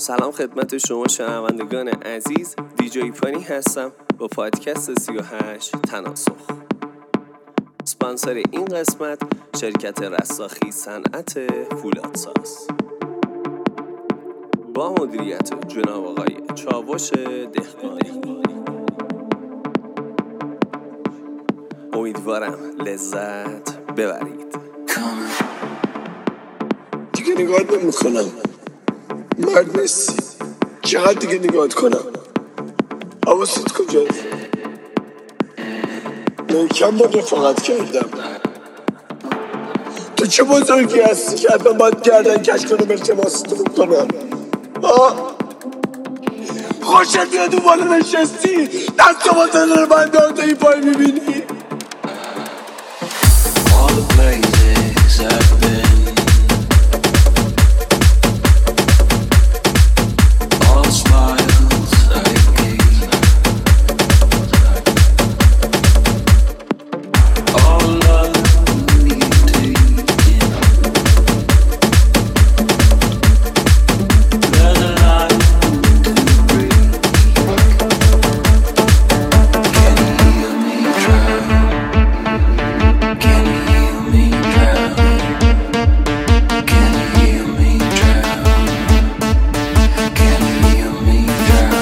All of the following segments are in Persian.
سلام خدمت شما شنوندگان عزیز، دیجی پانی هستم با پادکست 38 تناسخ. اسپانسر این قسمت شرکت رستاخی صنعت فولادساز با مدیریت جناب آقای چاوش دهقانی. امیدوارم لذت ببرید. دیگه نگاهت نمی‌کنم، مرد نیستی. چقدر دیگه نگاهت کنم؟ حواست کجاست؟ من کم با رفاقت کردم. تو چه بزرگی هستی که حتما باید گردن کش کنم التماستو بکنم؟ خوشت میاد اون بالا نشستی دست با زنه رو من دارده این پای میبینی؟ All the places I've been, all the smiles I gave, all love we've taken, there's a line to break. Can you hear me drown? Can you hear me drown? Can you hear me drown? Can you hear me drown?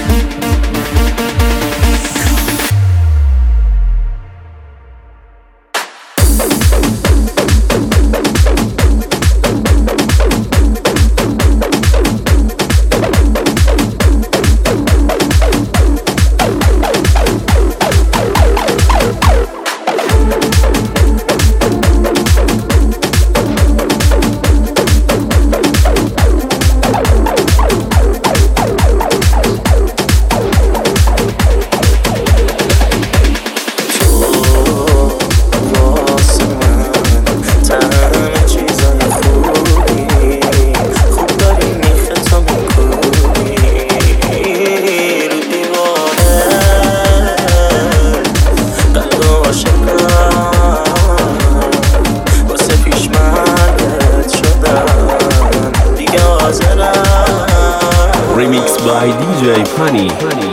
Remix by DJ Pani.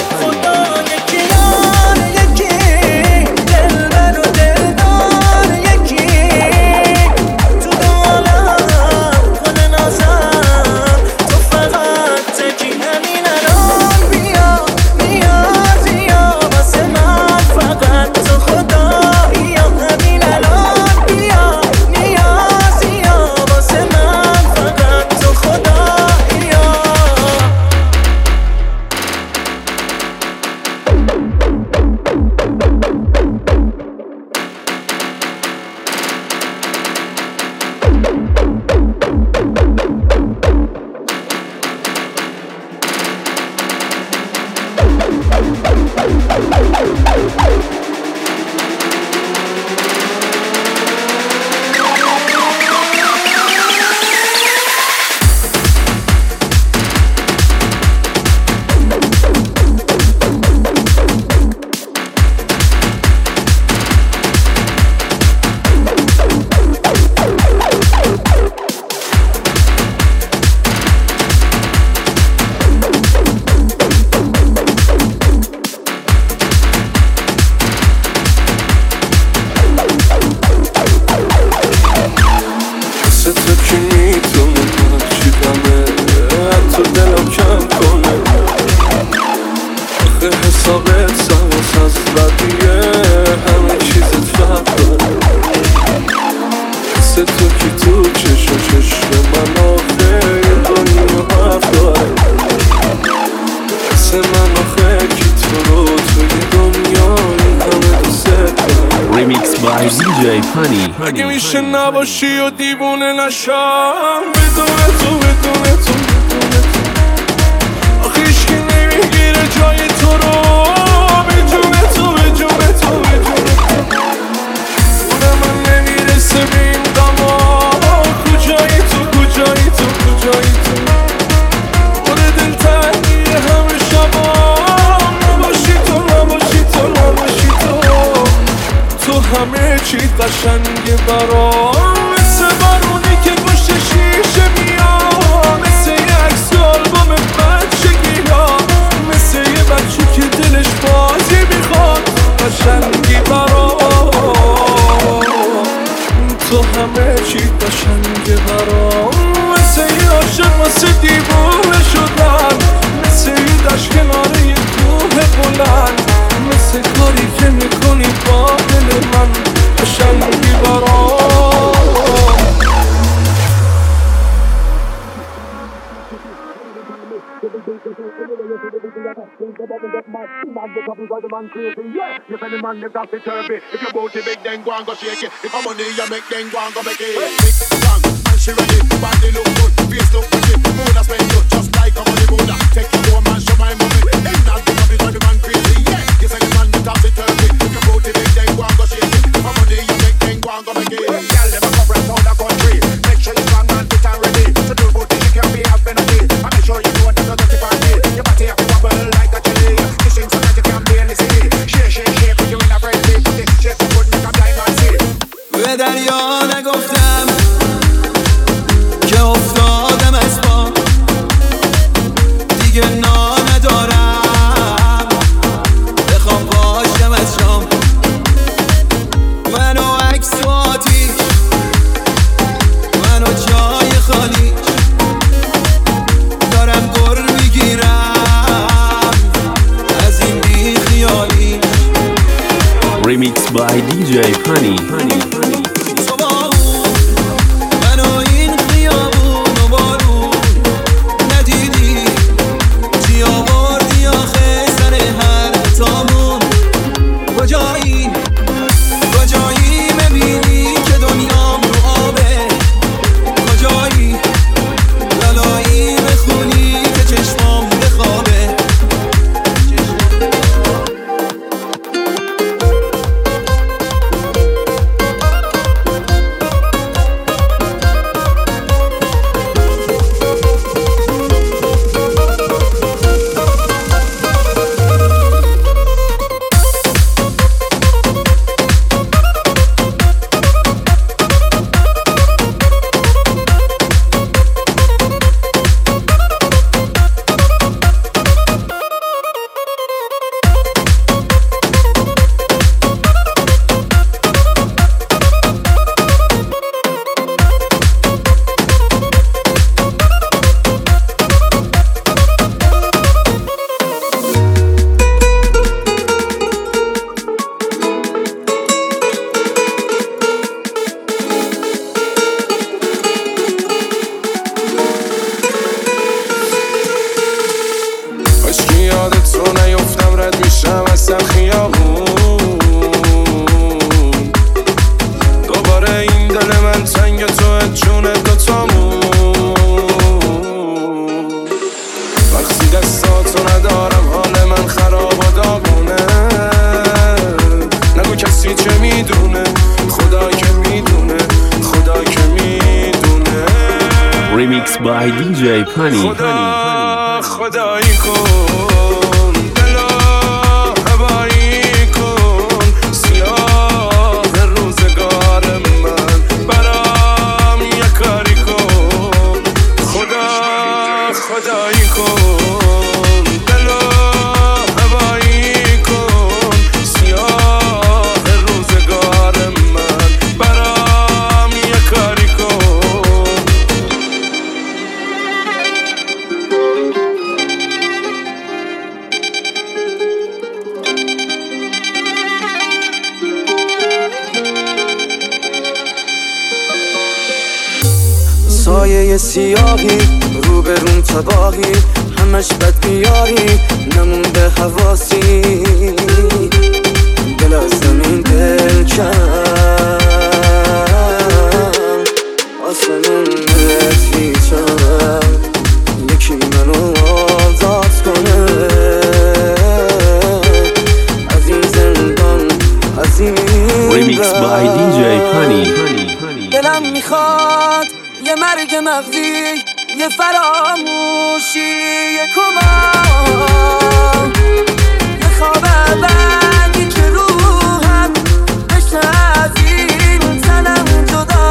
حسابت سواس از بدیه همه چیزت فرق داره. حس تو که تو چشم من آخه یه دنیا حرف داره. حس من آخه که تو رو توی دنیا این همه دوست داره. Remix by DJ Pani. اگه میشه نباشی و دیوونه نشم بدون تو آخه هیچکی نمیگیره جای تو رو. همه چی قشنگه برام مثل بارونی که پشت شیشه عاشق واسه دیوونه شدن، مثل یه دشت کنار یه کوه بلند، مثل کاری که میکنی با دل من قشنگی برام. If any man live off the turby, if your booty big, then go and go shake it. If I'm money you make, then go and go make it. Big bang, and she ready, body look good, face look pretty, mood I spend you just like a money mood. Take your home and show my mommy. Ain't not the happy for the man crazy, yeah. If any man live off the turby, if your booty big, then go and go shake it. If I'm money you make, then go and go make it. Girl, them a cover around the country, make sure you're strong and fit and ready. So do booty she can be having a day, and make sure you know what you're not to party. Your body have to wobble like a jelly, kissing so that you can barely see. به دریا نگفتم که افتادم از پا، دیگه ندارم بخوام باشم از شام. منو عکس و آتیش، منو جای خالی، دارم گر میگیرم از این بی خیالی. Remix by DJ Pani. منو این خیابون و بارون ندیدی، چی آوردی آخه سر هر تامون؟ کجایی ببینی که دنیام رو آبه؟ کجایی لالایی بخونی که چشمام بخوابه؟ Remix by DJ Pani. خدایی کن دلا هوایی کن، سیاه روزگار من برام یه کاری کن. خدایی کن دلا هوایی کن، سیاه روزگار من برام یه کاری کن. سایه سیاهی روبرون تباهی، همش بد بیاری نمونده حواسی، دل از زمین دل کم آسمون نتیچم، یکی منو آزاد کنه از این زندان، از این Remix by DJ Pani. دلم میخواد یه مرگ مغزی، یه فراموشی، یه کمان، یه خواب ابدی که روحم بشه از این تنم جدا،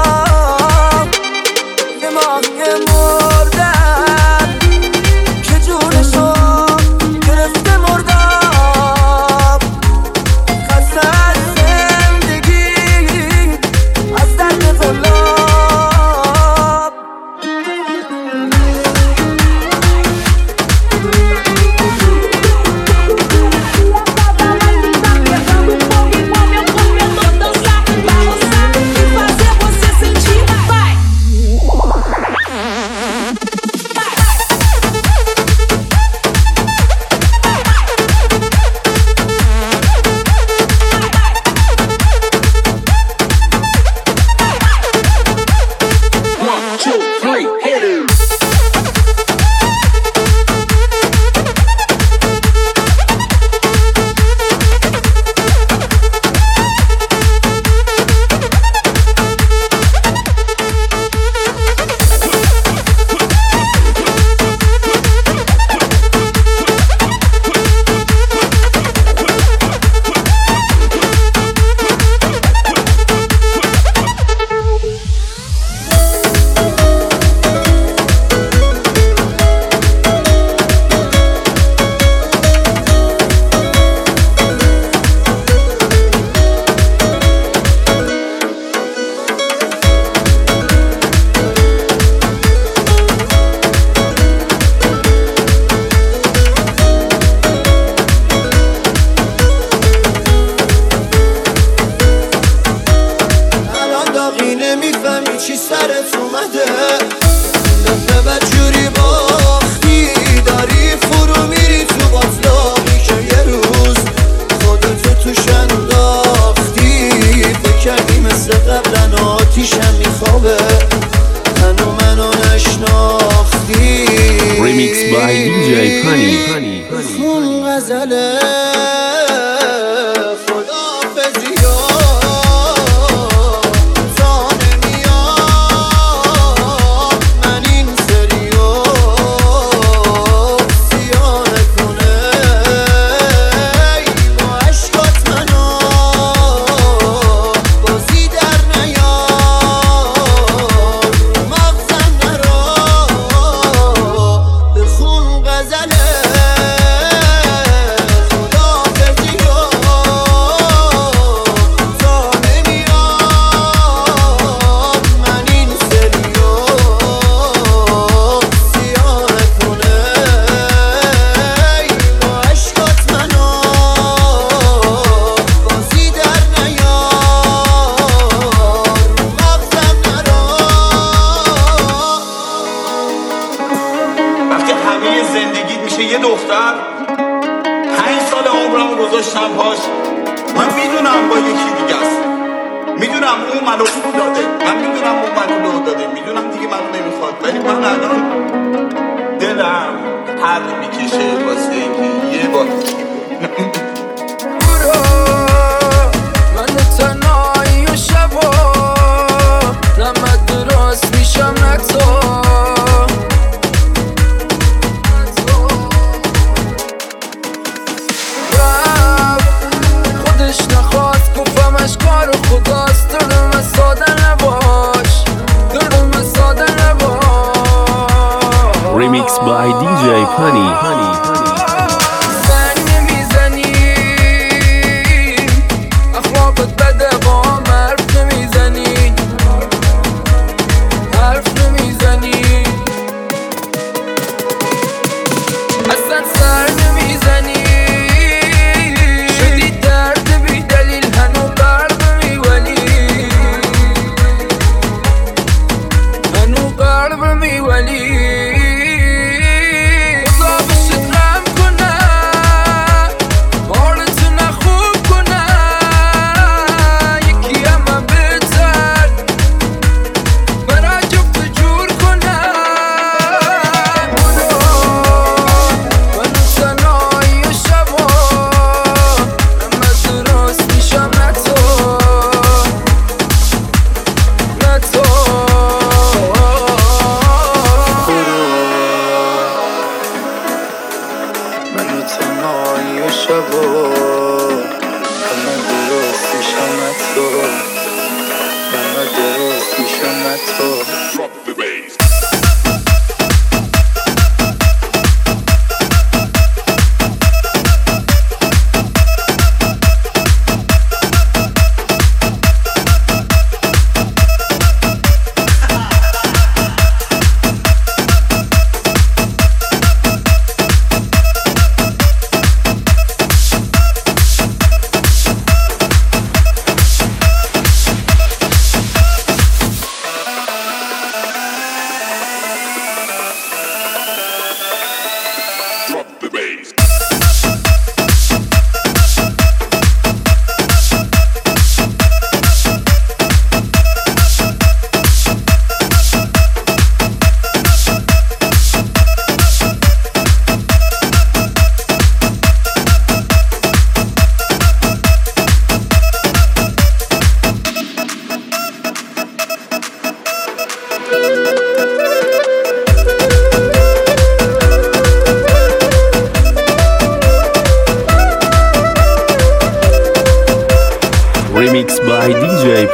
یه ماهی مردم که جونشو گرفته مردم، خسته از زندگی از درد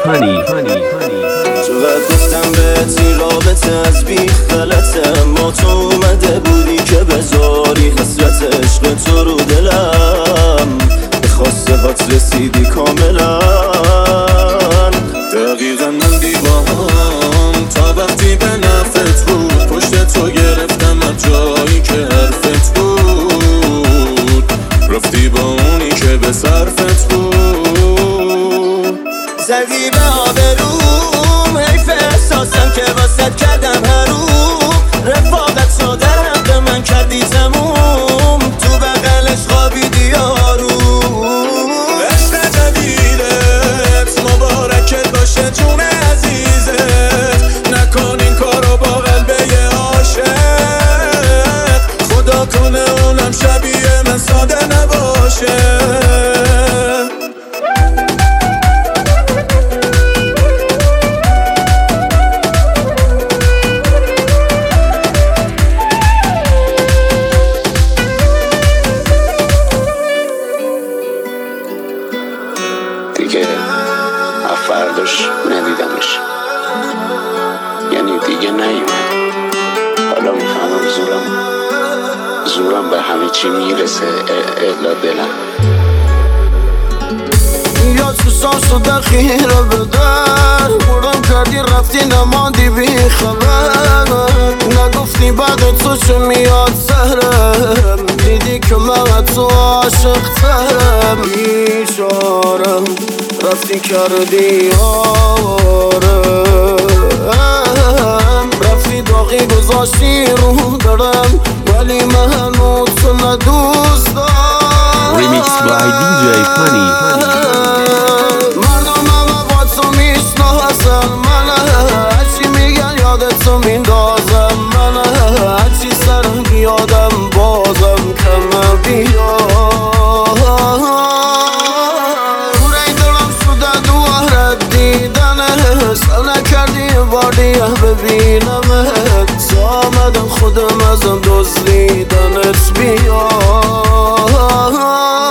پانی. چقدر گفتم بهت این رابطه از بیخ غلطه، اما تو اومده بودی که بذاری حسرت عشق تو رو دلم، به خواسته هات رسیدی کاملا. دقیقا من دیوام تا وقتی به نفت بود، پشت تو گرفتم از جایی که حرفت بود، رفتی با اونی که به صرفت بود. زدی به آبروم، حیف احساسم که واسد کردم حروم، رفاقت تو در حق من کردی تموم، تو بغلش خوابیدی یارو. عشق جدیدت مبارکت باشه جون عزیزت، نکن این کارو با قلبه عاشق، خدا کنه اونم شبیه من ساده نباشه. دیگه فرداش ندیدمش، یعنی دیگه نیومد. حالا میفهمم زورم به همه چی میرسه الا دلم. یا تو ساس و دخیره به در بودم کردی رفتی نماندی بی خبر، نگفتی بعد تو چه میاد سهرم، دیدی که من تو عاشق ترم. بیچارم رفتی کردی آرم، رفتی داغی گذاشتی رو درم، ولی من هنوز تو ندوست دارم. ریمیکس بای دیجی پانی. مردم همه با تو میشناسن، من هرچی میگن یادتو میندازم، من هرچی سرم یادم بازم کمه بیاد. روی دلم شده دواره دیدنه، سر نکردی بادیه ببینمت، آمدم خودم ازم دزدیدنت بیاد.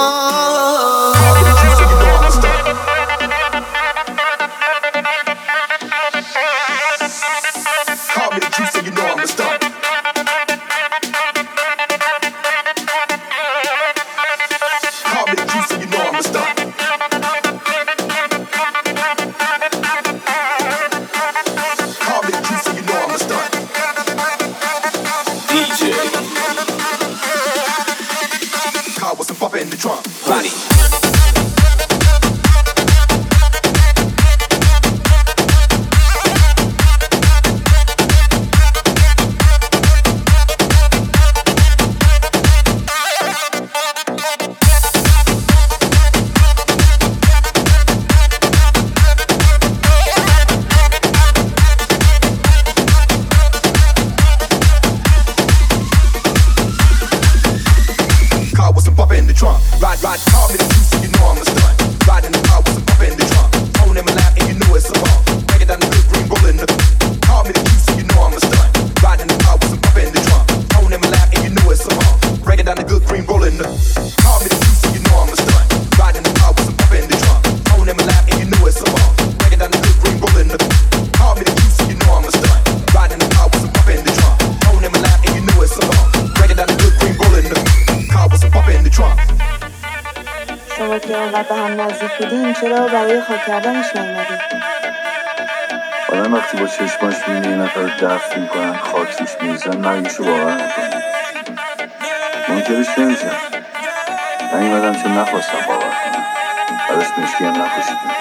شما که اینقدر به هم نزدیک بودین چرا برای خاک کردنش نیومدین؟ آدم وقتی با چشماش می‌بینه یه نفر رو دفن می‌کنن، خاک روش می‌ریزن، مرگشو باور می‌کنه. منکرش نمیشم، نیومدم چون نخواستم باور کنم. براش مشکی هم نپوشیدم.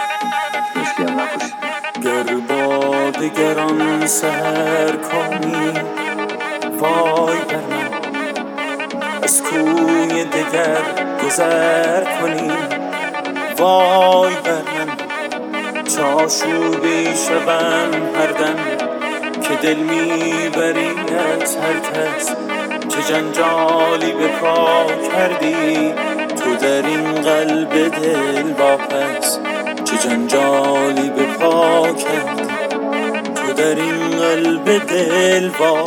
گر با دگران سحر کنی، وای بر من از کوی دگر گذر کنی، وای بر من چاشوبی شوم هر دم که دل میبری از هر کس، چه جنجالی به پا کردی تو در این قلب دل واپس، چه جنجالی به پا کردی تو در این قلب دل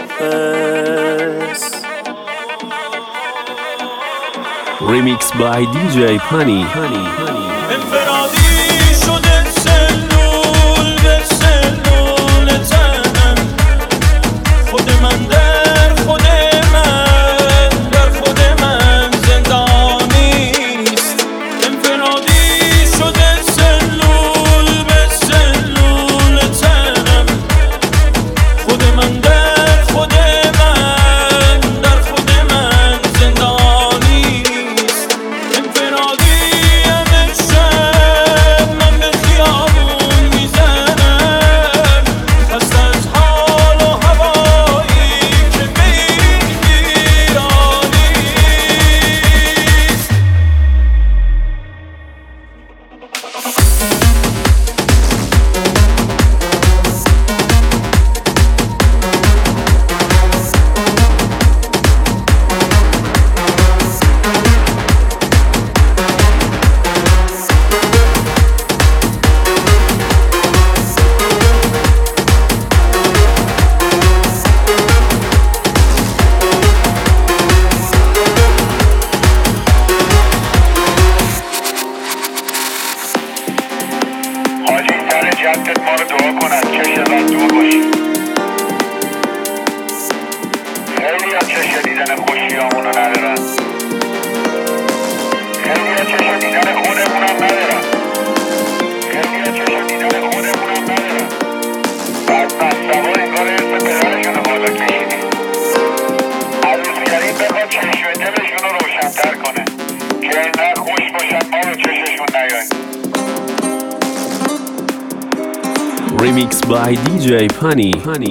واپس. ریمیکس بای دیجی پانی. انفرادی شده سلو دیدن خوشیامونو ندارن. خیلی چشم دیدن خودمونم ندارن. خیلی چشم دیدن خودمونم ندارن. بعد مستوا انگار ارث پدرشون بالا کشیدی. عروسگری بخواد چشم دلشون رو روشن‌تر کنه که اینقدر خوش باشن ما رو چششون نیاین. Remix by DJ Funny.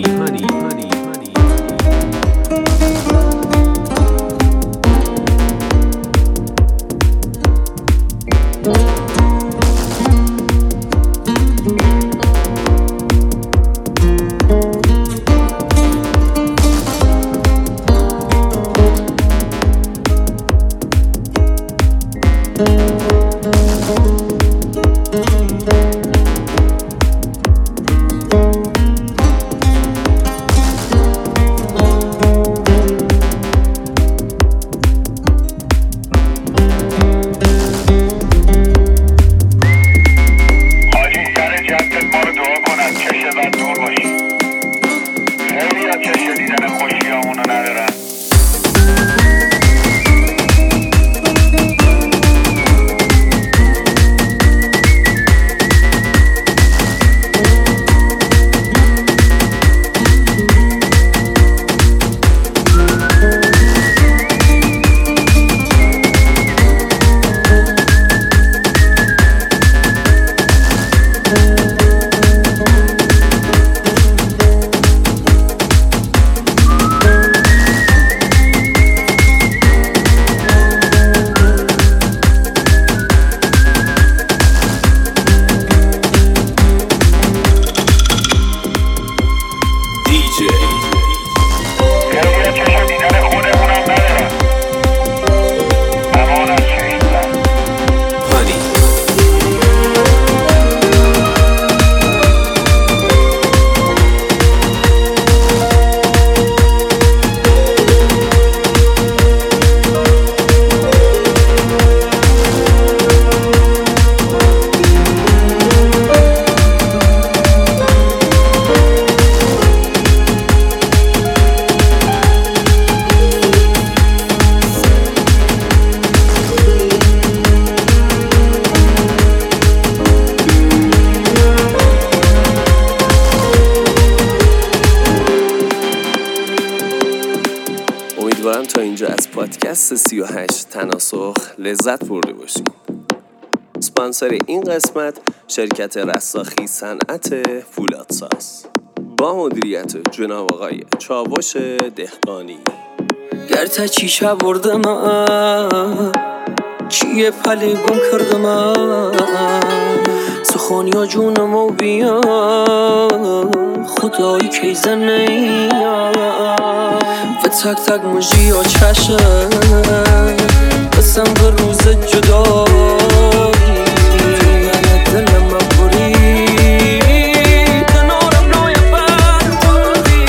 امیدوارم تا اینجا از پادکست 38 تناسخ لذت برده باشید. اسپانسر این قسمت شرکت رستاخی صنعت فولادساز با مدیریت جناب آقای چاوش دهقانی. گرتا چیشا بردم چیه پلی گم کردم سخونیا جونمو بیا خدایی کی زنی و تک تک مجی و چشه بسم به روز جدایی دلم مبوری کنارم نوی بردی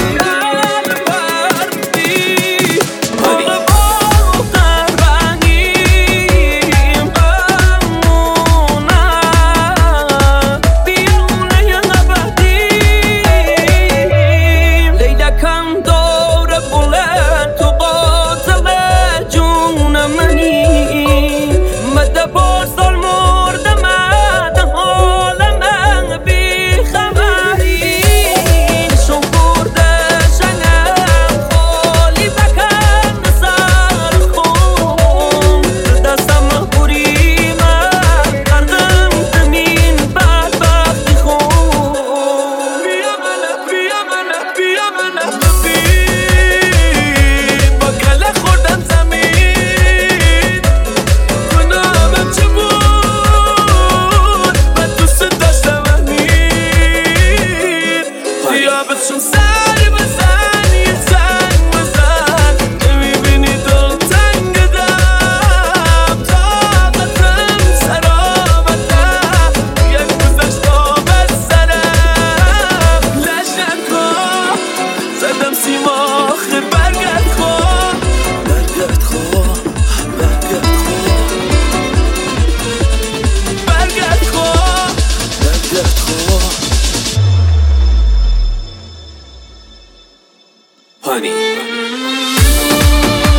Honey.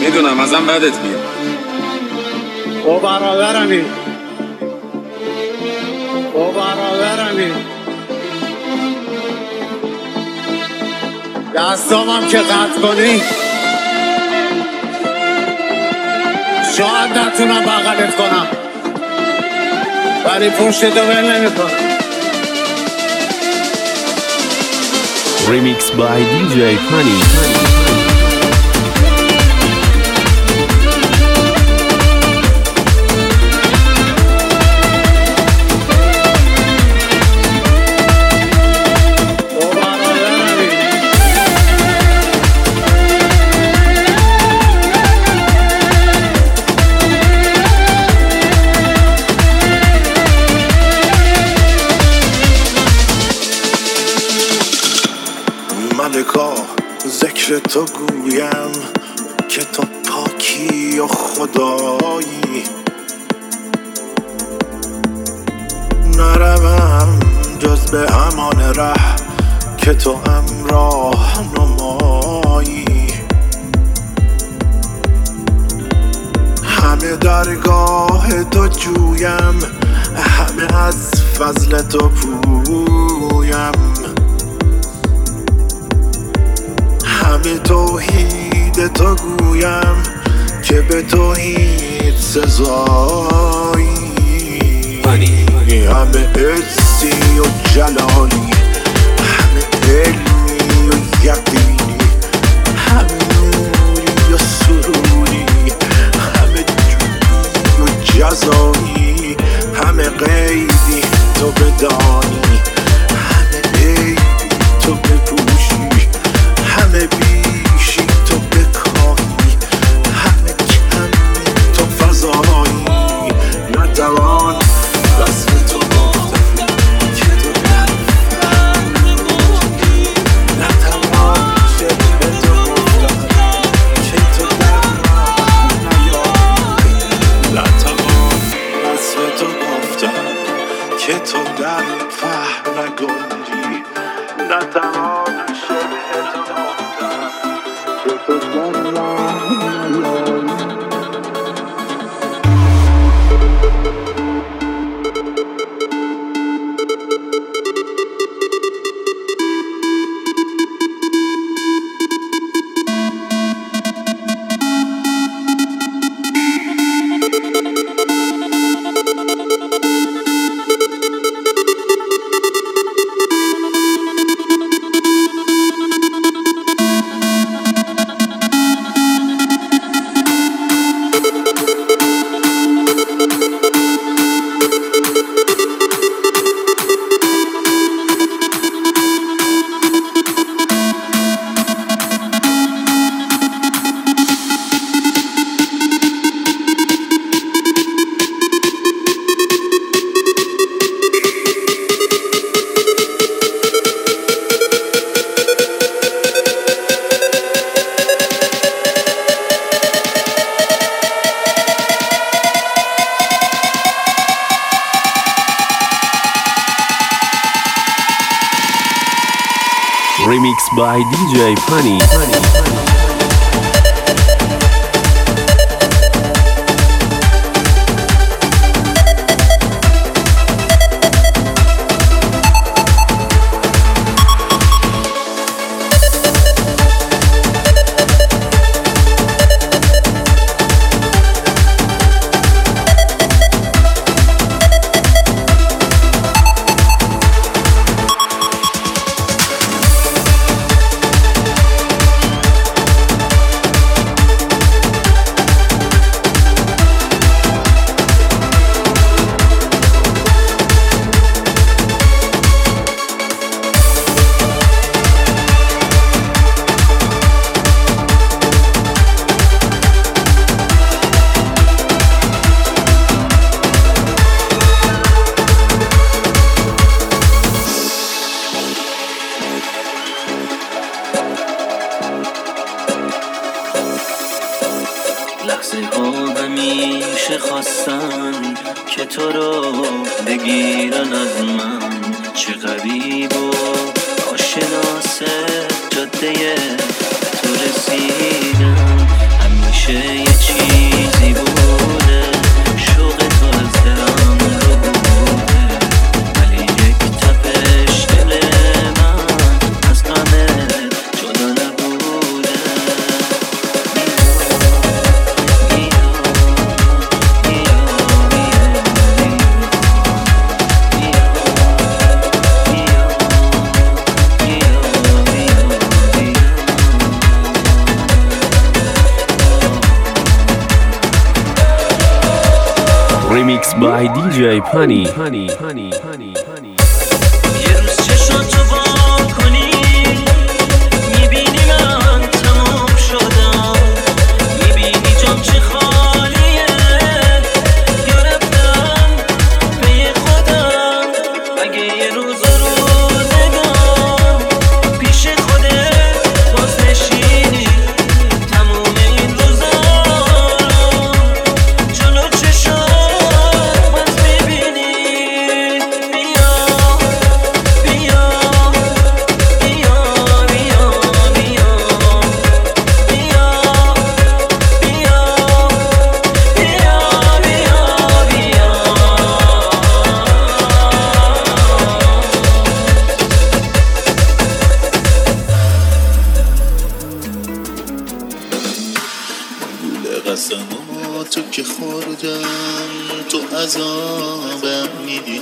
میدونم ازم بدت میاد. او برادرمی دستامم که قطع کنی شاید نتونم بغلت کنم ولی پشتتو ول نمیکنم. Remix by DJ Funny. ملکا ذکر تو گویم که تو پاکی و خدایی، نروم جز به همان ره که تو همراه نمایی. همه درگاه تو جویم، همه از فضل تو پویم، همه توحید تو گویم که به توحید سزایی. همه عزی و جلالی، همه علمی و یقینی، همه نوری و سروری، همه جویی و جزایی، همه غیبی تو بدانی، همه عیبی تو بپوشی، همه بیشی تو بکاهی، همه کمی تو فضایی. نتوان وصف تو گفتن که تو در فرمودی، نتوان شبه تو گفتن که تو در نیایی، نتوان وصف تو گفتن که تو در فهم نگنجی، نتوان شبه تو گفتن که تو در نیایی. Remix by DJ Funny. لحظه ها همیشه خواستن که تو رو بگیرن از من، چه غریب و آشناس جاده تو رسیدم. همیشه Remix by DJ Pani. یه روز چشاتو با کنی میبینی من تمام شدم، میبینی جام چه خالیه یا رفتم به خودم. اگه یه روز روزگار پیش خودت باز نشینی تموم این روزا جلو چشات باز میبینی. بیا بیا بیا بیا بیا بیا بیا بیا بیا قسماتو که خوردم تو عذابم میدی،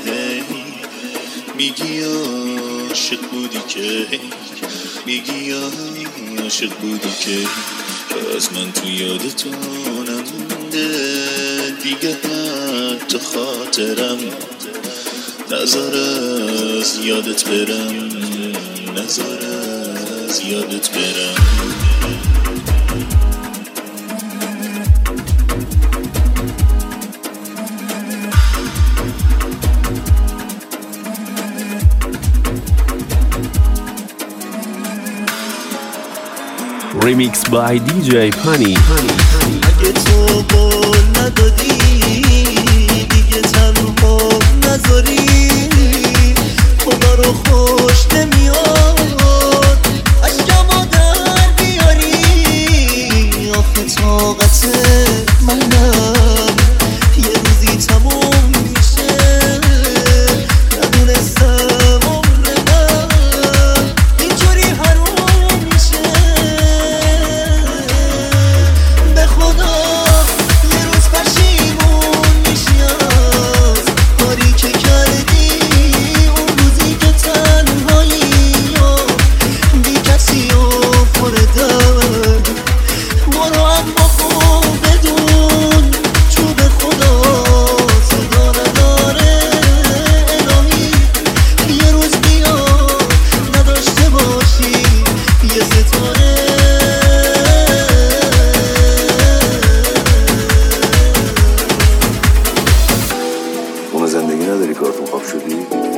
میگی عاشق بودی که، میگی عاشق بودی که از من تو یادتو نمونده دیگه، حتی خاطرم نذار از یادت برم، نذار از یادت برم. Remix by DJ Pani. اگه تو قول ندادی دیگه تنها نذاری، خدا رو خوش نمیاد اشکمو در بیاری. آخه طاقت منم یه روزی تموم میشه، ندونستم عمر من اینجوری حروم میشه. به خدا یه روز پشیمون میشی از کاری که کردی، اون روزی که تنهایی و بی کسی و پر درد. برو اما خوب بدون چوب خدا صدا نداره الهی، یه روز بیا نداشته باشی یه ستاره. اون زندگی نداری کارتون خواب شدی؟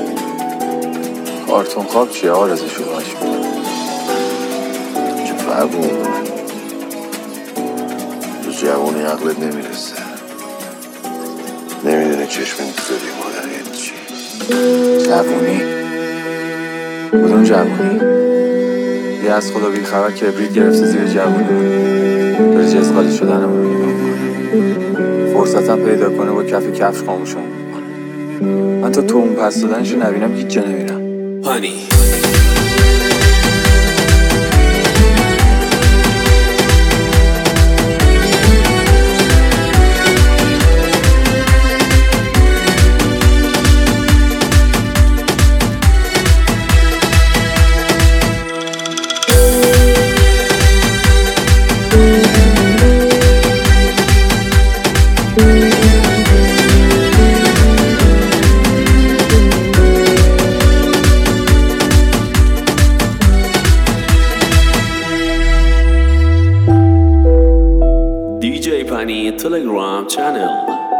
کارتون خواب چیه؟ آرزو شداش چه فرق میکنه؟ تو جوانی عقلت نمیرسه، نمیدونه چشم انتظاری مادریت چی. جوانی؟ کدوم جوانی؟ یه از خدا بی خبر کبریت گرفته زیر جوانی داره جزغالی شدنمون رو نگاه میکنه، فرصتم پیدا کنه با کفش خاموشم میکنه. من تا اون پس دادنشو نبینم هیچ جا نمیرم. Pani. DJ Pani Telegram channel.